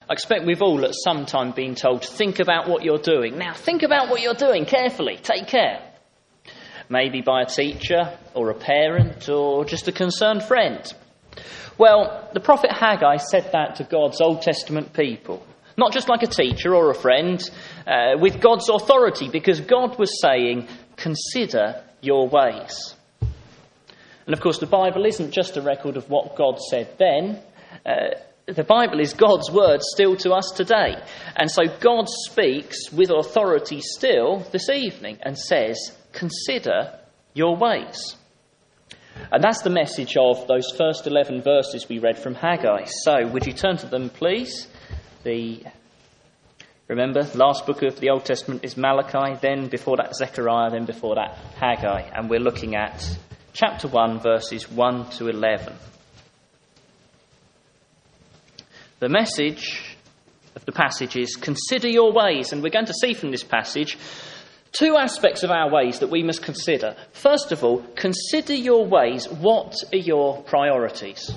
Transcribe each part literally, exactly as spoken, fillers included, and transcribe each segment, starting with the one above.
I expect we've all at some time been told, think about what you're doing. Now, think about what you're doing carefully. Take care. Maybe by a teacher or a parent or just a concerned friend. Well, the prophet Haggai said that to God's Old Testament people. Not just like a teacher or a friend, uh, with God's authority, because God was saying, consider your ways. And of course, the Bible isn't just a record of what God said then. Uh, the Bible is God's word still to us today. And so God speaks with authority still this evening and says, consider your ways. And that's the message of those first eleven verses we read from Haggai. So, would you turn to them, please? The Remember, last book of the Old Testament is Malachi, then before that Zechariah, then before that Haggai. And we're looking at chapter one, verses one to eleven. The message of the passage is, consider your ways. And we're going to see from this passage two aspects of our ways that we must consider. First of all, consider your ways. What are your priorities?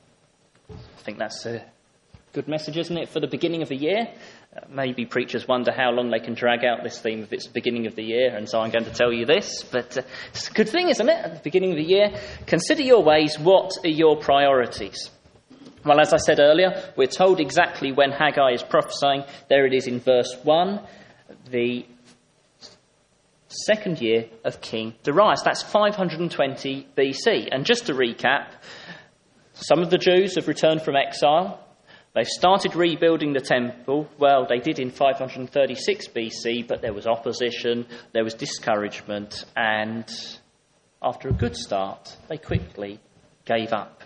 I think that's a good message, isn't it, for the beginning of the year? Uh, maybe preachers wonder how long they can drag out this theme if it's the beginning of the year, and so I'm going to tell you this. But uh, it's a good thing, isn't it, at the beginning of the year? Consider your ways. What are your priorities? Well, as I said earlier, we're told exactly when Haggai is prophesying. There it is in verse one. The second year of King Darius. That's five hundred twenty B C. And just to recap, some of the Jews have returned from exile. They've started rebuilding the temple. Well, they did in five hundred thirty-six B C, but there was opposition, there was discouragement, and after a good start, they quickly gave up.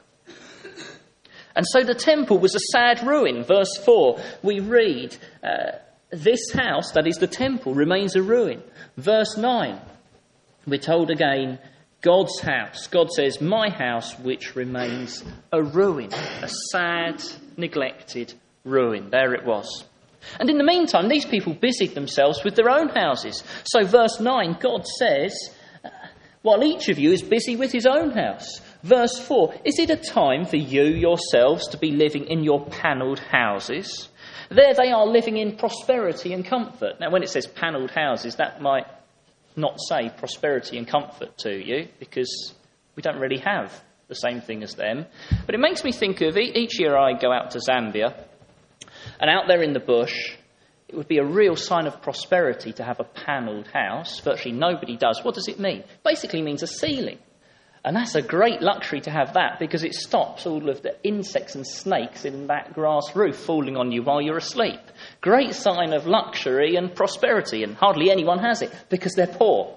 And so the temple was a sad ruin. Verse four, we read, uh, this house, that is the temple, remains a ruin. Verse nine, we're told again, God's house. God says, my house, which remains a ruin, a sad, neglected ruin. There it was. And in the meantime, these people busied themselves with their own houses. So verse nine, God says, while each of you is busy with his own house. Verse four, is it a time for you yourselves to be living in your panelled houses? There they are living in prosperity and comfort. Now, when it says panelled houses, that might not say prosperity and comfort to you, because we don't really have the same thing as them. But it makes me think of each year I go out to Zambia, and out there in the bush, it would be a real sign of prosperity to have a panelled house. Virtually nobody does. What does it mean? Basically means a ceiling. And that's a great luxury to have that, because it stops all of the insects and snakes in that grass roof falling on you while you're asleep. Great sign of luxury and prosperity, and hardly anyone has it because they're poor.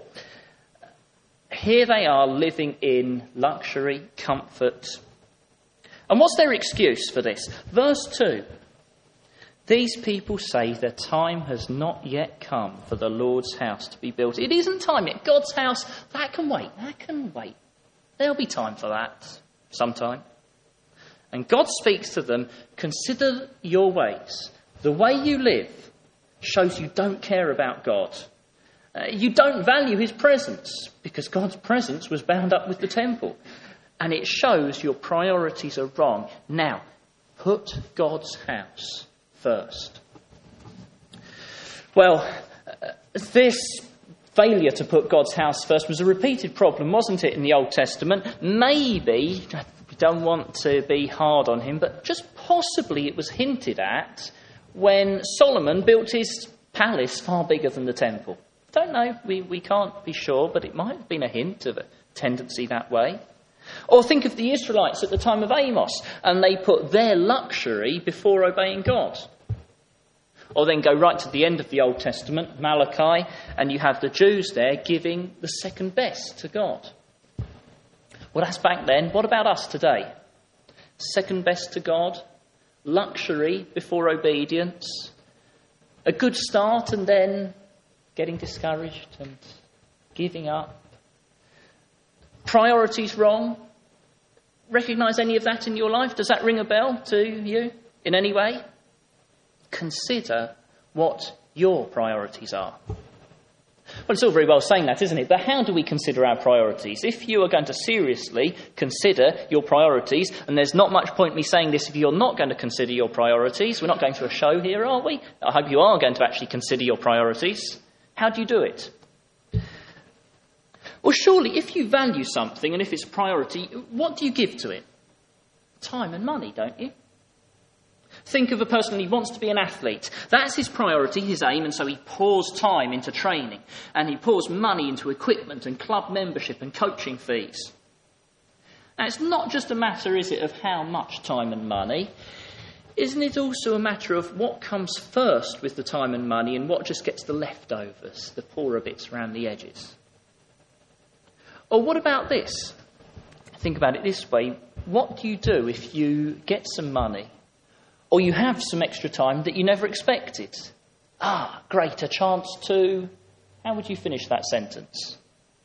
Here they are living in luxury, comfort. And what's their excuse for this? Verse two. These people say the time has not yet come for the Lord's house to be built. It isn't time yet. God's house, that can wait. That can wait. There'll be time for that sometime. And God speaks to them, consider your ways. The way you live shows you don't care about God. Uh, you don't value his presence, because God's presence was bound up with the temple. And it shows your priorities are wrong. Now, put God's house first. Well, uh, this failure to put God's house first was a repeated problem, wasn't it, in the Old Testament? Maybe, we don't want to be hard on him, but just possibly it was hinted at when Solomon built his palace far bigger than the temple. Don't know, we, we can't be sure, but it might have been a hint of a tendency that way. Or think of the Israelites at the time of Amos, and they put their luxury before obeying God. Or then go right to the end of the Old Testament, Malachi, and you have the Jews there giving the second best to God. Well, that's back then. What about us today? Second best to God, luxury before obedience, a good start and then getting discouraged and giving up. Priorities wrong. Recognise any of that in your life? Does that ring a bell to you in any way? Consider what your priorities are. Well, it's all very well saying that, isn't it? But how do we consider our priorities? If you are going to seriously consider your priorities, and there's not much point me saying this if you're not going to consider your priorities, we're not going to a show here, are we? I hope you are going to actually consider your priorities. How do you do it? Well, surely if you value something and if it's a priority, what do you give to it? Time and money, don't you? Think of a person who wants to be an athlete. That's his priority, his aim, and so he pours time into training, and he pours money into equipment and club membership and coaching fees. Now, it's not just a matter, is it, of how much time and money? Isn't it also a matter of what comes first with the time and money and what just gets the leftovers, the poorer bits around the edges? Or what about this? Think about it this way. What do you do if you get some money or you have some extra time that you never expected? Ah, great, a chance to... How would you finish that sentence?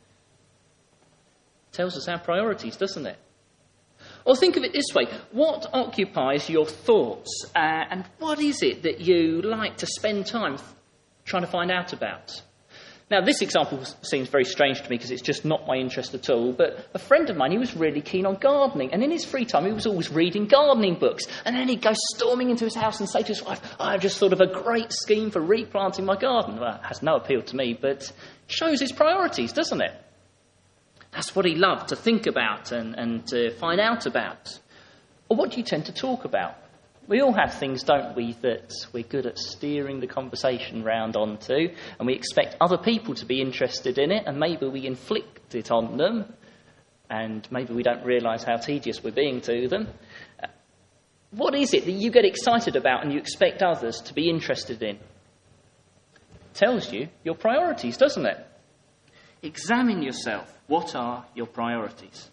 Tells us our priorities, doesn't it? Or think of it this way. What occupies your thoughts? Uh, and what is it that you like to spend time trying to find out about? Now, this example seems very strange to me because it's just not my interest at all, but a friend of mine, he was really keen on gardening, and in his free time he was always reading gardening books, and then he'd go storming into his house and say to his wife, I've just thought of a great scheme for replanting my garden. Well, it has no appeal to me, but shows his priorities, doesn't it? That's what he loved to think about and, and to find out about. Or what do you tend to talk about? We all have things, don't we, that we're good at steering the conversation round onto, and we expect other people to be interested in it, and maybe we inflict it on them, and maybe we don't realise how tedious we're being to them. What is it that you get excited about and you expect others to be interested in? It tells you your priorities, doesn't it? Examine yourself. What are your priorities?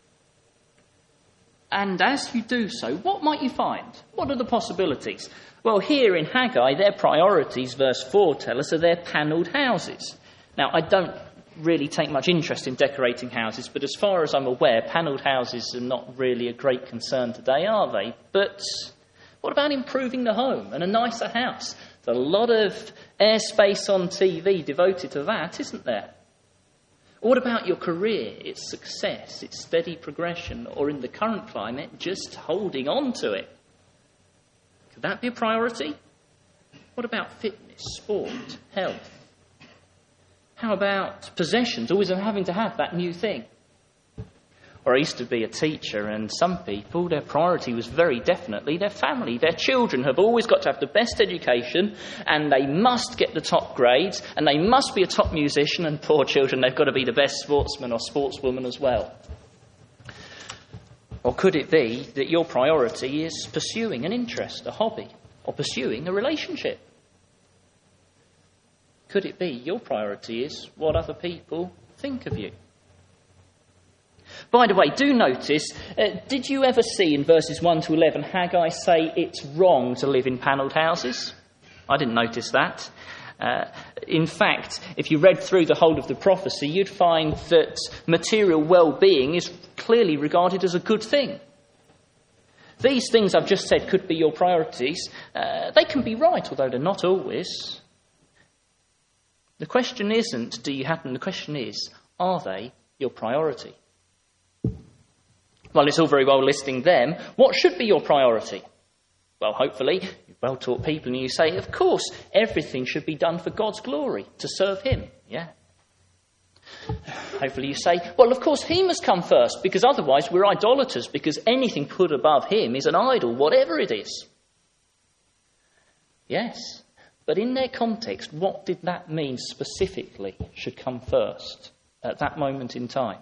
And as you do so, what might you find? What are the possibilities? Well, here in Haggai, their priorities, verse four, tell us, are their panelled houses. Now, I don't really take much interest in decorating houses, but as far as I'm aware, panelled houses are not really a great concern today, are they? But what about improving the home and a nicer house? There's a lot of airspace on T V devoted to that, isn't there? What about your career, its success, its steady progression, or in the current climate, just holding on to it? Could that be a priority? What about fitness, sport, health? How about possessions, always having to have that new thing? Or I used to be a teacher, and some people, their priority was very definitely their family. Their children have always got to have the best education, and they must get the top grades, and they must be a top musician, and poor children, they've got to be the best sportsman or sportswoman as well. Or could it be that your priority is pursuing an interest, a hobby, or pursuing a relationship? Could it be your priority is what other people think of you? By the way, do notice, uh, did you ever see in verses one to eleven Haggai say it's wrong to live in panelled houses? I didn't notice that. Uh, in fact, if you read through the whole of the prophecy, you'd find that material well-being is clearly regarded as a good thing. These things I've just said could be your priorities. Uh, they can be right, although they're not always. The question isn't, do you have them? The question is, are they your priority? Well, it's all very well listing them. What should be your priority? Well, hopefully, you're well-taught people and you say, of course, everything should be done for God's glory, to serve him. Yeah. Hopefully you say, well, of course, he must come first, because otherwise we're idolaters, because anything put above him is an idol, whatever it is. Yes, but in their context, what did that mean specifically should come first at that moment in time?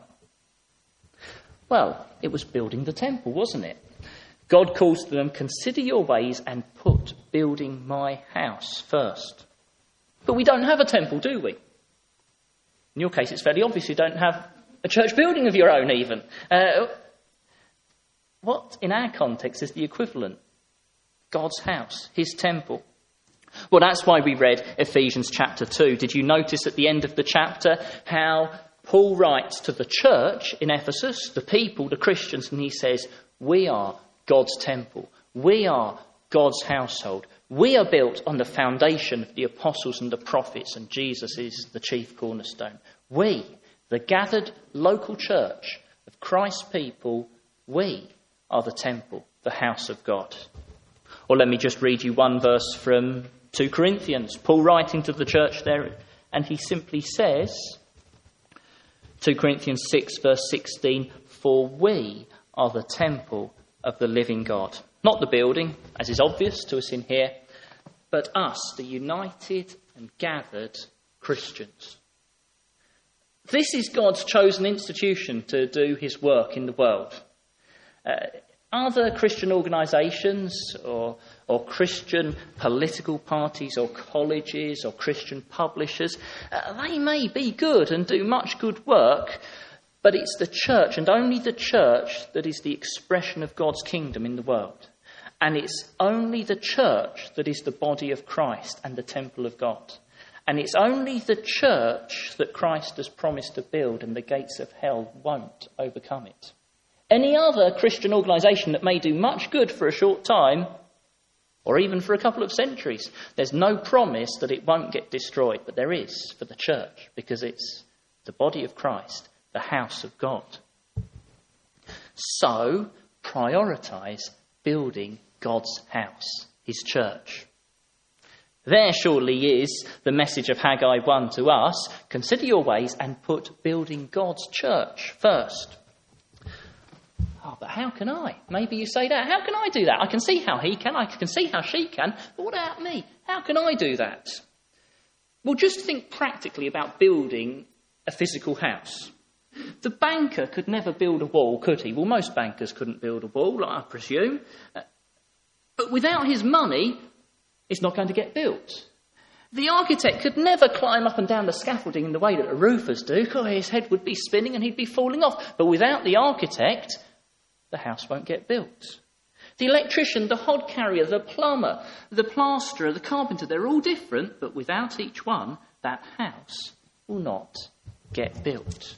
Well, it was building the temple, wasn't it? God calls to them, consider your ways and put building my house first. But we don't have a temple, do we? In your case, it's fairly obvious you don't have a church building of your own even. Uh, what, in our context, is the equivalent? God's house, his temple. Well, that's why we read Ephesians chapter two. Did you notice at the end of the chapter how Paul writes to the church in Ephesus, the people, the Christians, and he says, we are God's temple. We are God's household. We are built on the foundation of the apostles and the prophets, and Jesus is the chief cornerstone. We, the gathered local church of Christ's people, we are the temple, the house of God. Or let me just read you one verse from Second Corinthians, Paul writing to the church there, and he simply says, Second Corinthians six verse sixteen, for we are the temple of the living God. Not the building, as is obvious to us in here, but us, the united and gathered Christians. This is God's chosen institution to do his work in the world. Uh, other Christian organisations or, or Christian political parties or colleges or Christian publishers, uh, they may be good and do much good work, but it's the church and only the church that is the expression of God's kingdom in the world. And it's only the church that is the body of Christ and the temple of God. And it's only the church that Christ has promised to build, and the gates of hell won't overcome it. Any other Christian organisation that may do much good for a short time, or even for a couple of centuries, there's no promise that it won't get destroyed. But there is for the church, because it's the body of Christ, the house of God. So, prioritise building God's house, his church. There surely is the message of Haggai one to us. Consider your ways and put building God's church first. Oh, but how can I? Maybe you say that. How can I do that? I can see how he can. I can see how she can. But what about me? How can I do that? Well, just think practically about building a physical house. The banker could never build a wall, could he? Well, most bankers couldn't build a wall, I presume. But without his money, it's not going to get built. The architect could never climb up and down the scaffolding in the way that the roofers do. Oh, his head would be spinning and he'd be falling off. But without the architect, the house won't get built. The electrician, the hod carrier, the plumber, the plasterer, the carpenter, they're all different, but without each one, that house will not get built.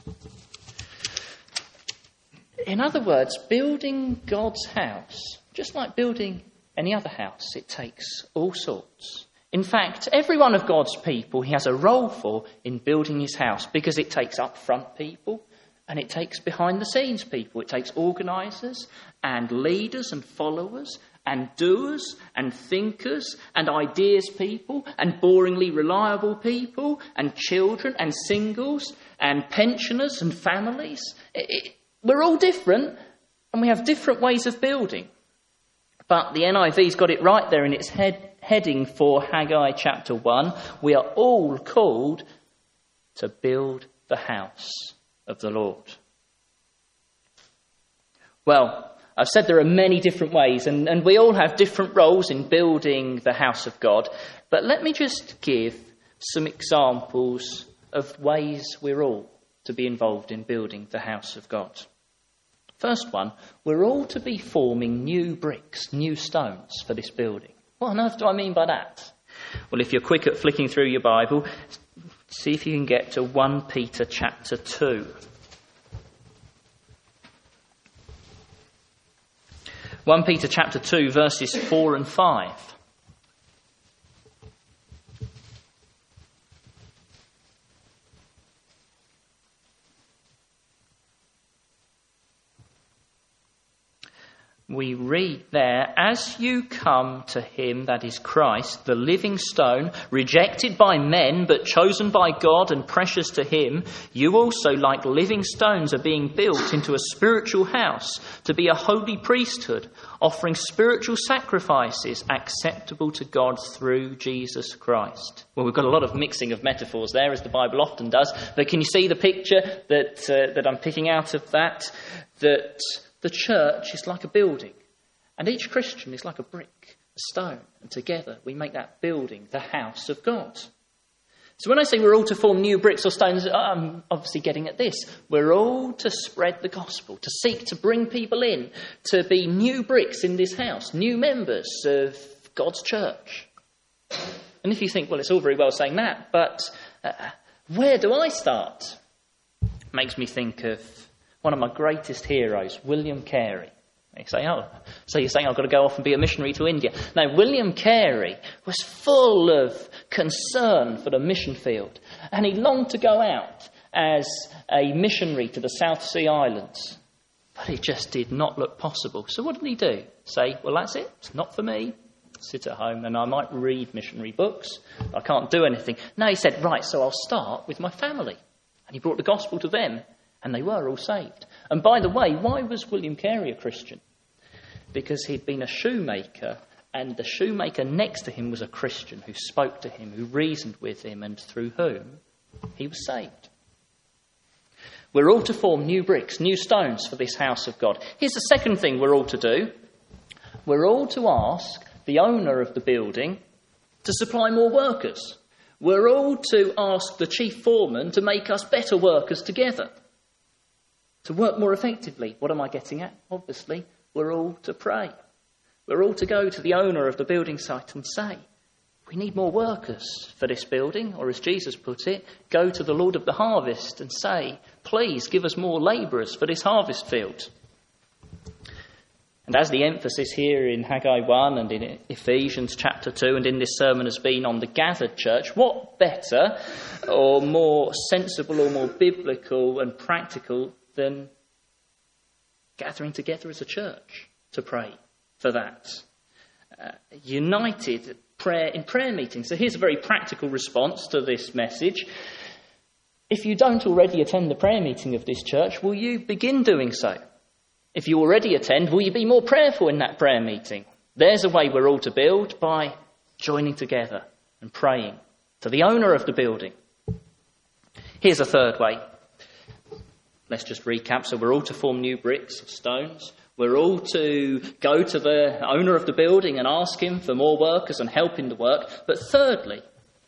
In other words, building God's house, just like building any other house, it takes all sorts. In fact, every one of God's people he has a role for in building his house, because it takes up-front people and it takes behind-the-scenes people. It takes organisers and leaders and followers and doers and thinkers and ideas people and boringly reliable people and children and singles and pensioners and families. It, it, we're all different and we have different ways of building. But the N I V's got it right there in its head, heading for Haggai chapter one. We are all called to build the house of the Lord. Well, I've said there are many different ways, and, and we all have different roles in building the house of God. But let me just give some examples of ways we're all to be involved in building the house of God. First one, we're all to be forming new bricks, new stones for this building. What on earth do I mean by that? Well, if you're quick at flicking through your Bible, see if you can get to First Peter chapter two. First Peter chapter two, verses four and five. We read there, as you come to him, that is Christ, the living stone, rejected by men, but chosen by God and precious to him, you also, like living stones, are being built into a spiritual house to be a holy priesthood, offering spiritual sacrifices acceptable to God through Jesus Christ. Well, we've got a lot of mixing of metaphors there, as the Bible often does, but can you see the picture that uh, that I'm picking out of that? That the church is like a building, and each Christian is like a brick, a stone, and together we make that building the house of God. So when I say we're all to form new bricks or stones, I'm obviously getting at this. We're all to spread the gospel, to seek to bring people in, to be new bricks in this house, new members of God's church. And if you think, well, it's all very well saying that, but uh, where do I start? Makes me think of one of my greatest heroes, William Carey. You say, oh, so you're saying I've got to go off and be a missionary to India. No, William Carey was full of concern for the mission field, and he longed to go out as a missionary to the South Sea Islands. But it just did not look possible. So what did he do? Say, well, that's it. It's not for me. Sit at home and I might read missionary books. I can't do anything. No, he said, right, so I'll start with my family. And he brought the gospel to them, and they were all saved. And by the way, why was William Carey a Christian? Because he'd been a shoemaker, and the shoemaker next to him was a Christian who spoke to him, who reasoned with him, and through whom he was saved. We're all to form new bricks, new stones for this house of God. Here's the second thing we're all to do. We're all to ask the owner of the building to supply more workers. We're all to ask the chief foreman to make us better workers together, to work more effectively. What am I getting at? Obviously, we're all to pray. We're all to go to the owner of the building site and say, we need more workers for this building, or as Jesus put it, go to the Lord of the harvest and say, please give us more labourers for this harvest field. And as the emphasis here in Haggai one and in Ephesians chapter two and in this sermon has been on the gathered church, what better or more sensible or more biblical and practical than gathering together as a church to pray for that? Uh, united prayer in prayer meetings. So here's a very practical response to this message. If you don't already attend the prayer meeting of this church, will you begin doing so? If you already attend, will you be more prayerful in that prayer meeting? There's a way we're all to build, by joining together and praying to the owner of the building. Here's a third way. Let's just recap. So we're all to form new bricks of stones. We're all to go to the owner of the building and ask him for more workers and help in the work. But thirdly,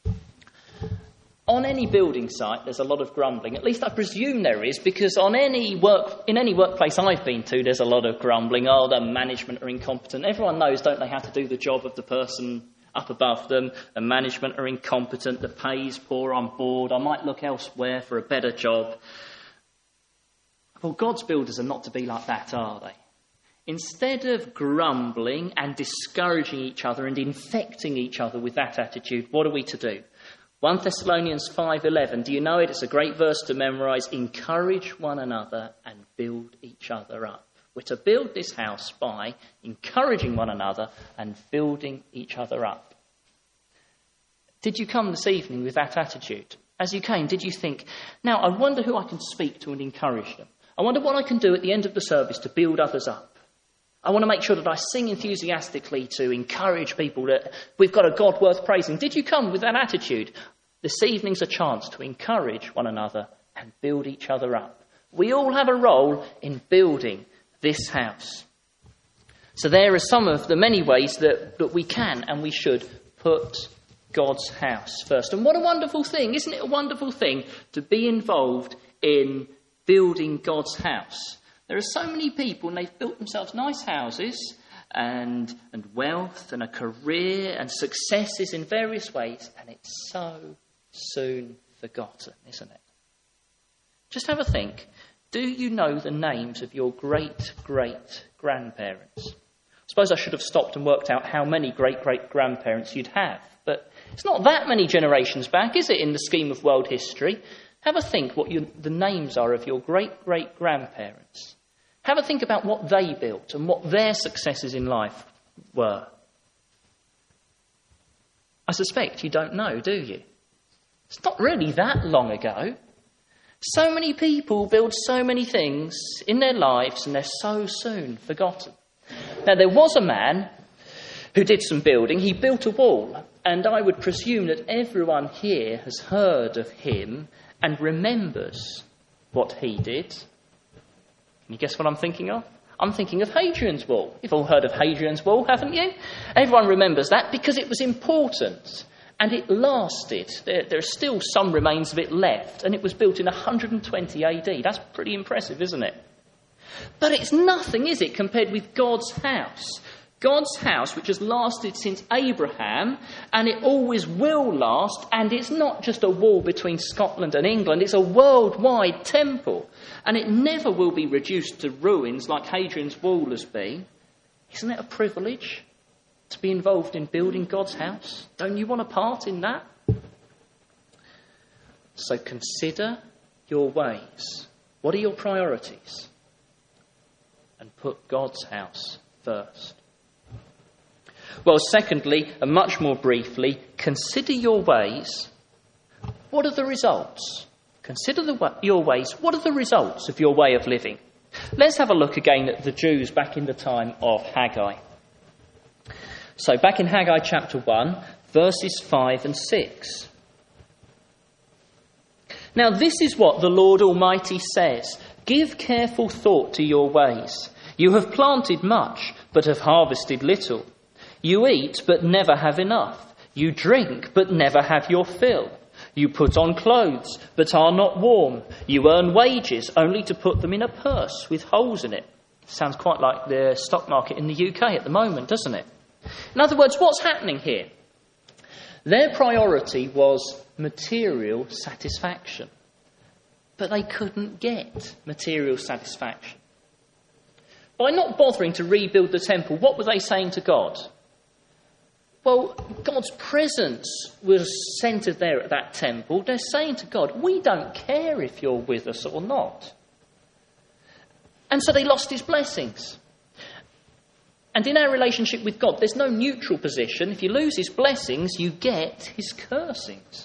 on any building site, there's a lot of grumbling. At least I presume there is, because on any work, in any workplace I've been to, there's a lot of grumbling. Oh, the management are incompetent. Everyone knows, don't they, how to do the job of the person up above them. The management are incompetent. The pay's poor. I'm bored. I might look elsewhere for a better job. Well, God's builders are not to be like that, are they? Instead of grumbling and discouraging each other and infecting each other with that attitude, what are we to do? First Thessalonians five eleven, do you know it? It's a great verse to memorise. Encourage one another and build each other up. We're to build this house by encouraging one another and building each other up. Did you come this evening with that attitude? As you came, did you think, now I wonder who I can speak to and encourage them? I wonder what I can do at the end of the service to build others up. I want to make sure that I sing enthusiastically to encourage people that we've got a God worth praising. Did you come with that attitude? This evening's a chance to encourage one another and build each other up. We all have a role in building this house. So there are some of the many ways that, that we can and we should put God's house first. And what a wonderful thing, isn't it a wonderful thing to be involved in building God's house? There are so many people and they've built themselves nice houses and and wealth and a career and successes in various ways, and it's so soon forgotten, isn't it? Just have a think. Do you know the names of your great-great-grandparents? I suppose I should have stopped and worked out how many great-great-grandparents you'd have, but it's not that many generations back, is it, in the scheme of world history? Have a think what you, the names are of your great-great-grandparents. Have a think about what they built and what their successes in life were. I suspect you don't know, do you? It's not really that long ago. So many people build so many things in their lives and they're so soon forgotten. Now, there was a man who did some building. He built a wall, and I would presume that everyone here has heard of him and remembers what he did. Can you guess what I'm thinking of? I'm thinking of Hadrian's Wall. You've all heard of Hadrian's Wall, haven't you? Everyone remembers that because it was important and it lasted. There, there are still some remains of it left, and it was built in one hundred twenty A D. That's pretty impressive, isn't it? But it's nothing, is it, compared with God's house? God's house, which has lasted since Abraham, and it always will last, and it's not just a wall between Scotland and England, it's a worldwide temple, and it never will be reduced to ruins like Hadrian's Wall has been. Isn't it a privilege to be involved in building God's house? Don't you want a part in that? So consider your ways. What are your priorities? And put God's house first. Well, secondly, and much more briefly, consider your ways. What are the results? Consider the wa- your ways. What are the results of your way of living? Let's have a look again at the Jews back in the time of Haggai. So back in Haggai chapter one, verses five and six. Now this is what the Lord Almighty says. Give careful thought to your ways. You have planted much, but have harvested little. You eat, but never have enough. You drink, but never have your fill. You put on clothes, but are not warm. You earn wages, only to put them in a purse with holes in it. Sounds quite like the stock market in the U K at the moment, doesn't it? In other words, what's happening here? Their priority was material satisfaction. But they couldn't get material satisfaction. By not bothering to rebuild the temple, what were they saying to God? Well, God's presence was centred there at that temple. They're saying to God, we don't care if you're with us or not. And so they lost his blessings. And in our relationship with God, there's no neutral position. If you lose his blessings, you get his cursings.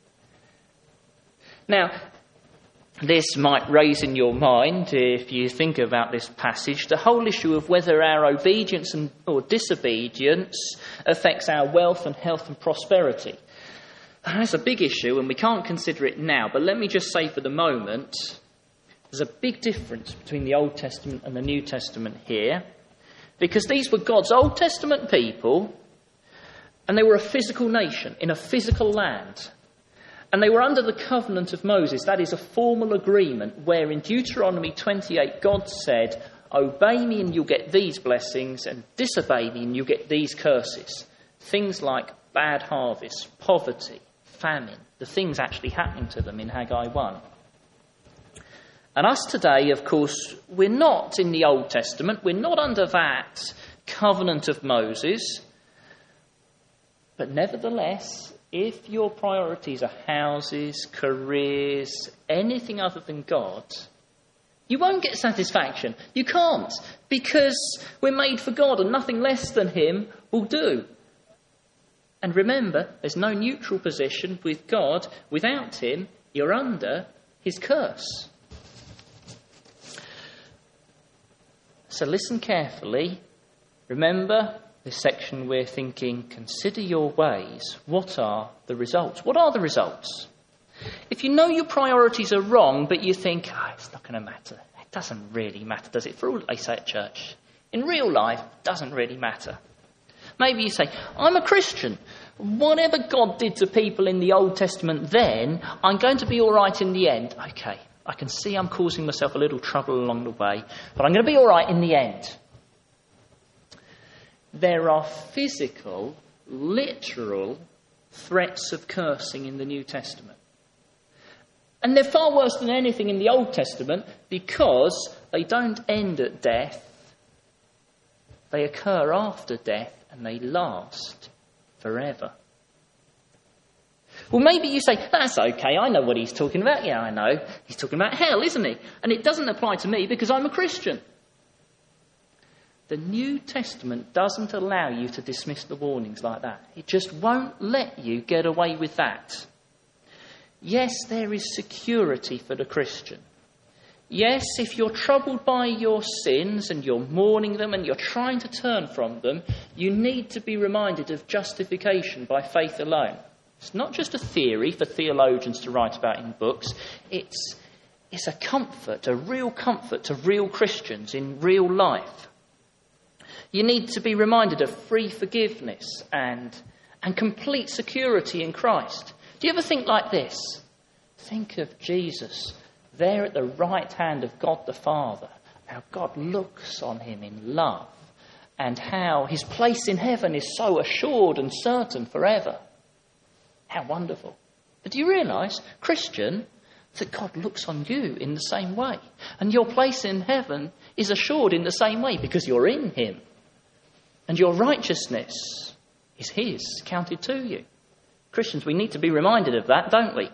Now, this might raise in your mind, if you think about this passage, the whole issue of whether our obedience and, or disobedience affects our wealth and health and prosperity. And that's a big issue, and we can't consider it now. But let me just say for the moment, there's a big difference between the Old Testament and the New Testament here. Because these were God's Old Testament people, and they were a physical nation in a physical land. And they were under the covenant of Moses. That is a formal agreement where in Deuteronomy twenty-eight God said, obey me and you'll get these blessings, and disobey me and you'll get these curses. Things like bad harvest, poverty, famine, the things actually happening to them in Haggai one. And us today, of course, we're not in the Old Testament. We're not under that covenant of Moses. But nevertheless, if your priorities are houses, careers, anything other than God, you won't get satisfaction. You can't, because we're made for God and nothing less than him will do. And remember, there's no neutral position with God. Without him, you're under his curse. So listen carefully. Remember, this section we're thinking, consider your ways. What are the results? What are the results? If you know your priorities are wrong, but you think, oh, it's not going to matter. It doesn't really matter, does it? For all they say at church. In real life, it doesn't really matter. Maybe you say, I'm a Christian. Whatever God did to people in the Old Testament then, I'm going to be all right in the end. Okay, I can see I'm causing myself a little trouble along the way, but I'm going to be all right in the end. There are physical, literal threats of cursing in the New Testament. And they're far worse than anything in the Old Testament because they don't end at death. They occur after death and they last forever. Well, maybe you say, that's okay, I know what he's talking about. Yeah, I know. He's talking about hell, isn't he? And it doesn't apply to me because I'm a Christian. The New Testament doesn't allow you to dismiss the warnings like that. It just won't let you get away with that. Yes, there is security for the Christian. Yes, if you're troubled by your sins and you're mourning them and you're trying to turn from them, you need to be reminded of justification by faith alone. It's not just a theory for theologians to write about in books. It's, it's a comfort, a real comfort to real Christians in real life. You need to be reminded of free forgiveness and, and complete security in Christ. Do you ever think like this? Think of Jesus there at the right hand of God the Father. Now God looks on him in love and how his place in heaven is so assured and certain forever. How wonderful. But do you realise, Christian, that God looks on you in the same way? And your place in heaven is assured in the same way because you're in him. And your righteousness is his, counted to you. Christians, we need to be reminded of that, don't we?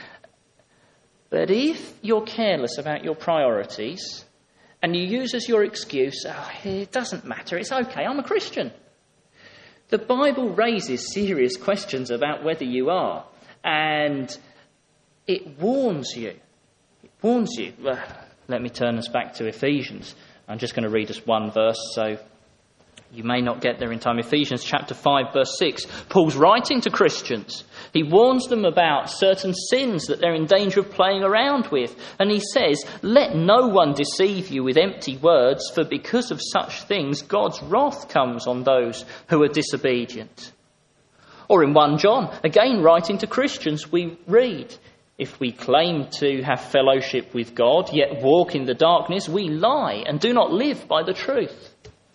But if you're careless about your priorities and you use as your excuse, oh, it doesn't matter, it's okay, I'm a Christian. The Bible raises serious questions about whether you are, and it warns you. It warns you. Well, let me turn us back to Ephesians. I'm just going to read us one verse, so you may not get there in time. Ephesians chapter five, verse six. Paul's writing to Christians. He warns them about certain sins that they're in danger of playing around with. And he says, let no one deceive you with empty words, for because of such things, God's wrath comes on those who are disobedient. Or in First John, again writing to Christians, we read, if we claim to have fellowship with God, yet walk in the darkness, we lie and do not live by the truth.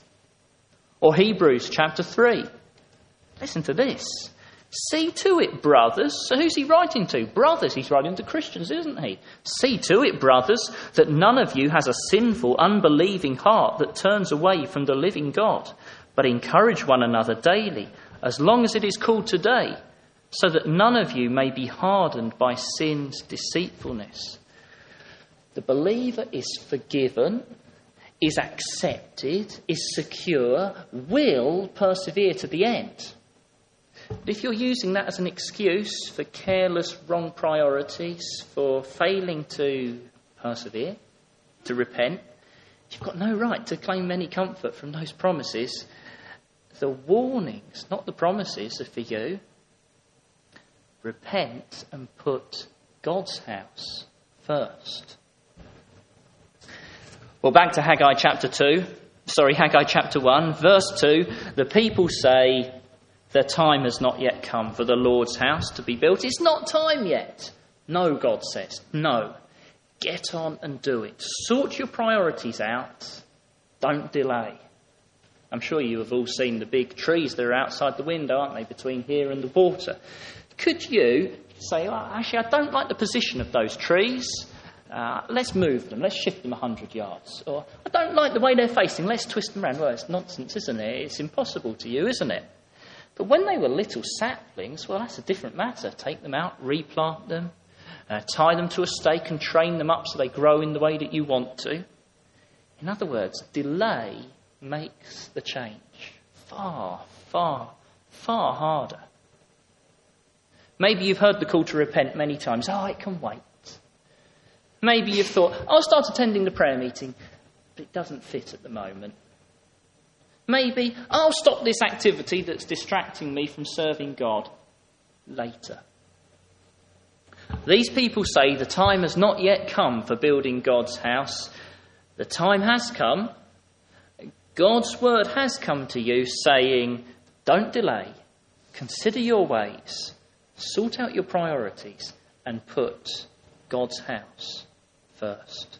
Or Hebrews chapter three. Listen to this. See to it, brothers. So who's he writing to? Brothers. He's writing to Christians, isn't he? See to it, brothers, that none of you has a sinful, unbelieving heart that turns away from the living God, but encourage one another daily, as long as it is called today, so that none of you may be hardened by sin's deceitfulness. The believer is forgiven, is accepted, is secure, will persevere to the end. But if you're using that as an excuse for careless, wrong priorities, for failing to persevere, to repent, you've got no right to claim any comfort from those promises. The warnings, not the promises, are for you. Repent and put God's house first. Well, back to Haggai chapter two. Sorry, Haggai chapter one, verse two. The people say, the time has not yet come for the Lord's house to be built. It's not time yet. No, God says. No. Get on and do it. Sort your priorities out. Don't delay. I'm sure you have all seen the big trees that are outside the window, aren't they, between here and the water. Could you say, oh, actually, I don't like the position of those trees. Uh, let's move them. Let's shift them one hundred yards. Or, I don't like the way they're facing. Let's twist them around. Well, it's nonsense, isn't it? It's impossible to you, isn't it? But when they were little saplings, well, that's a different matter. Take them out, replant them, uh, tie them to a stake and train them up so they grow in the way that you want to. In other words, delay makes the change far, far, far harder. Maybe you've heard the call to repent many times. Oh, it can wait. Maybe you've thought, I'll start attending the prayer meeting, but it doesn't fit at the moment. Maybe I'll stop this activity that's distracting me from serving God later. These people say the time has not yet come for building God's house. The time has come. God's word has come to you saying, don't delay, consider your ways, sort out your priorities and put God's house first.